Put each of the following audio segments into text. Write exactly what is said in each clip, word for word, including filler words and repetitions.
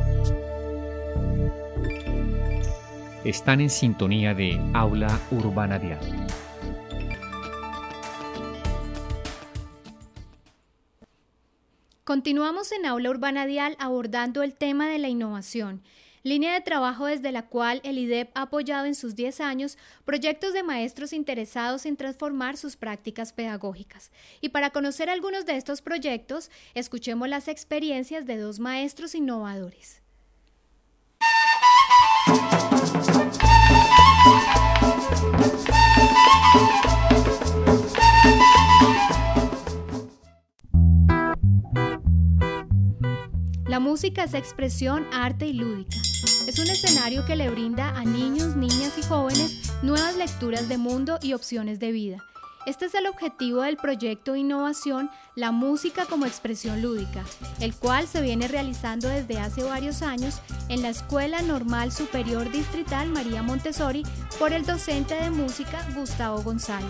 Están en sintonía de Aula Urbana Dial. Continuamos en Aula Urbana Dial abordando el tema de la innovación, línea de trabajo desde la cual el I D E P ha apoyado en sus diez años proyectos de maestros interesados en transformar sus prácticas pedagógicas. Y para conocer algunos de estos proyectos, escuchemos las experiencias de dos maestros innovadores. La música es expresión, arte y lúdica. Es un escenario que le brinda a niños, niñas y jóvenes nuevas lecturas de mundo y opciones de vida. Este es el objetivo del proyecto de innovación La Música como Expresión Lúdica, el cual se viene realizando desde hace varios años en la Escuela Normal Superior Distrital María Montessori por el docente de música Gustavo González.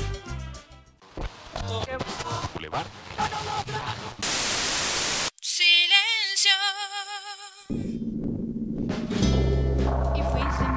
Silencio. Y fuiste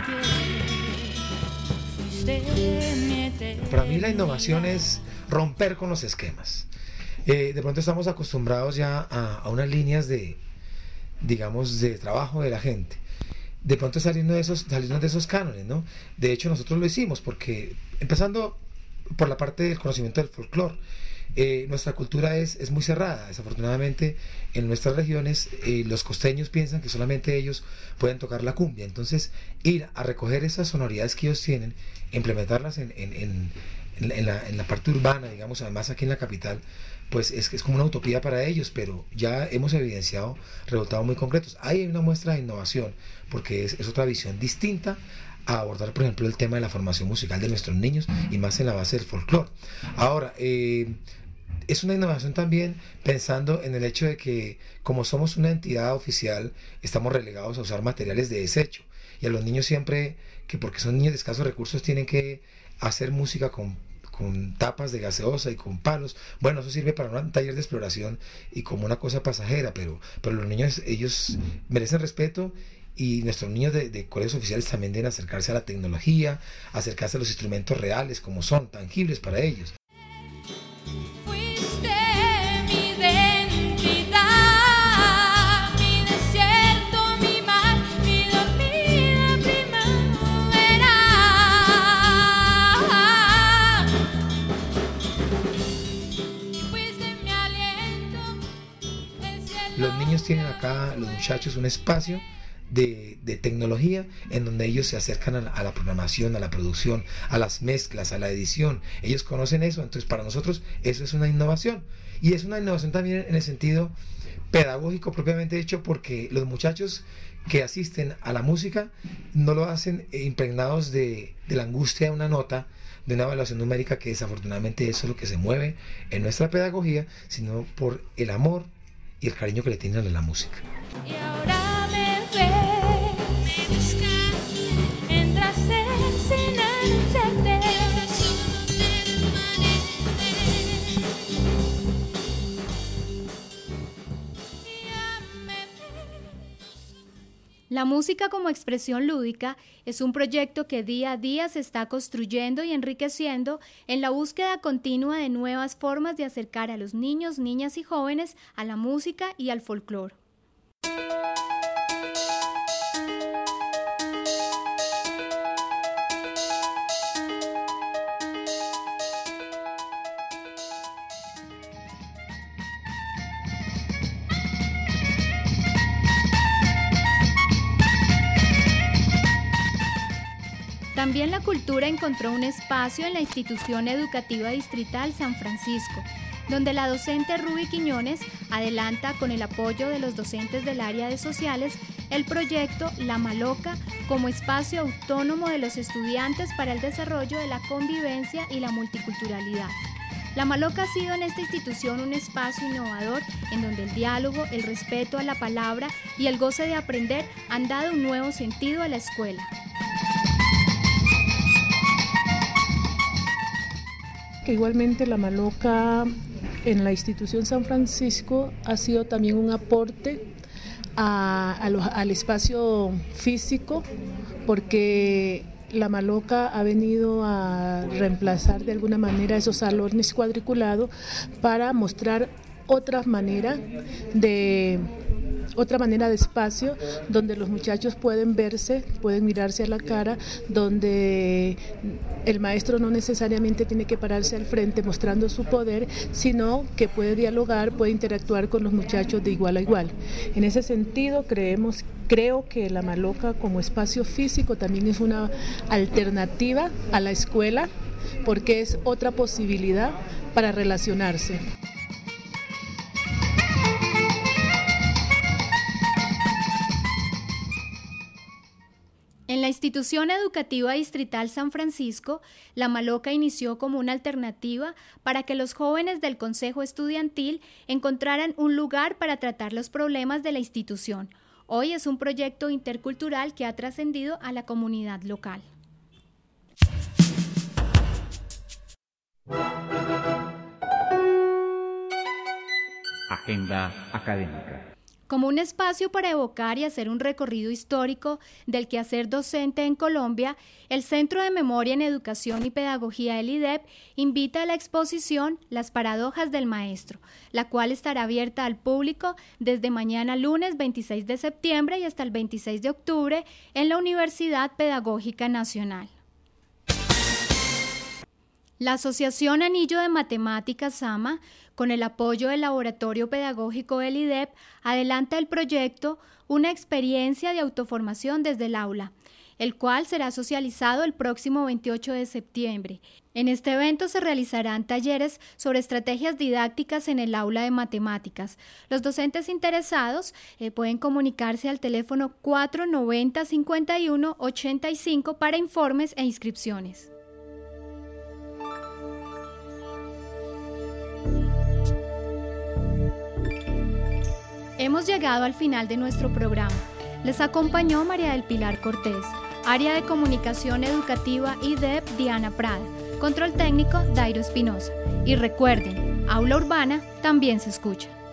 mi piel. Para mí la innovación es romper con los esquemas. Eh, de pronto estamos acostumbrados ya a, a unas líneas de, digamos, de trabajo de la gente. De pronto saliendo de esos, saliendo de esos cánones, ¿no? De hecho nosotros lo hicimos porque, empezando por la parte del conocimiento del folclore, eh, nuestra cultura es, es muy cerrada. Desafortunadamente en nuestras regiones eh, los costeños piensan que solamente ellos pueden tocar la cumbia. Entonces ir a recoger esas sonoridades que ellos tienen, implementarlas en, en, en, en, en, la, en la parte urbana, digamos, además aquí en la capital, pues es, es como una utopía para ellos, pero ya hemos evidenciado resultados muy concretos. Ahí hay una muestra de innovación, porque es, es otra visión distinta a abordar, por ejemplo, el tema de la formación musical de nuestros niños y más en la base del folclore. Ahora, eh, es una innovación también pensando en el hecho de que como somos una entidad oficial, estamos relegados a usar materiales de desecho, y a los niños siempre, que porque son niños de escasos recursos, tienen que hacer música con, con tapas de gaseosa y con palos. Bueno, eso sirve para un taller de exploración y como una cosa pasajera, pero, pero los niños, ellos merecen respeto. Y nuestros niños de, de colegios oficiales también deben acercarse a la tecnología, acercarse a los instrumentos reales como son, tangibles para ellos. Fuiste mi identidad, mi desierto, mi mar, mi dormida primavera. Fuiste mi aliento, el cielo. Los niños tienen acá, los muchachos, un espacio De, de tecnología en donde ellos se acercan a la, a la programación, a la producción, a las mezclas, a la edición. Ellos conocen eso, entonces para nosotros eso es una innovación, y es una innovación también en el sentido pedagógico propiamente dicho, porque los muchachos que asisten a la música no lo hacen impregnados de, de la angustia de una nota, de una evaluación numérica, que desafortunadamente eso es lo que se mueve en nuestra pedagogía, sino por el amor y el cariño que le tienen a la música. Y ahora La música como expresión lúdica es un proyecto que día a día se está construyendo y enriqueciendo en la búsqueda continua de nuevas formas de acercar a los niños, niñas y jóvenes a la música y al folclore. También la cultura encontró un espacio en la institución educativa distrital San Francisco, donde la docente Ruby Quiñones adelanta, con el apoyo de los docentes del área de sociales, el proyecto La Maloca como espacio autónomo de los estudiantes para el desarrollo de la convivencia y la multiculturalidad. La Maloca ha sido en esta institución un espacio innovador en donde el diálogo, el respeto a la palabra y el goce de aprender han dado un nuevo sentido a la escuela. Que igualmente La Maloca en la institución San Francisco ha sido también un aporte a, a los, al espacio físico, porque la Maloca ha venido a reemplazar de alguna manera esos salones cuadriculados para mostrar otra manera de otra manera de espacio donde los muchachos pueden verse, pueden mirarse a la cara, donde el maestro no necesariamente tiene que pararse al frente mostrando su poder, sino que puede dialogar, puede interactuar con los muchachos de igual a igual. En ese sentido, creemos, creo que la Maloca como espacio físico también es una alternativa a la escuela, porque es otra posibilidad para relacionarse. En la institución educativa distrital San Francisco, la Maloca inició como una alternativa para que los jóvenes del Consejo Estudiantil encontraran un lugar para tratar los problemas de la institución. Hoy es un proyecto intercultural que ha trascendido a la comunidad local. Agenda académica. Como un espacio para evocar y hacer un recorrido histórico del quehacer docente en Colombia, el Centro de Memoria en Educación y Pedagogía del I D E P invita a la exposición Las Paradojas del Maestro, la cual estará abierta al público desde mañana lunes veintiséis de septiembre y hasta el veintiséis de octubre en la Universidad Pedagógica Nacional. La Asociación Anillo de Matemáticas SAMA, con el apoyo del Laboratorio Pedagógico del I D E P, adelanta el proyecto Una experiencia de autoformación desde el aula, el cual será socializado el próximo veintiocho de septiembre. En este evento se realizarán talleres sobre estrategias didácticas en el aula de matemáticas. Los docentes interesados eh, pueden comunicarse al teléfono cuatro noventa, cincuenta y uno, ochenta y cinco para informes e inscripciones. Hemos llegado al final de nuestro programa. Les acompañó María del Pilar Cortés, área de comunicación educativa I D E P Diana Prada, control técnico Dairo Espinosa. Y recuerden, Aula Urbana también se escucha.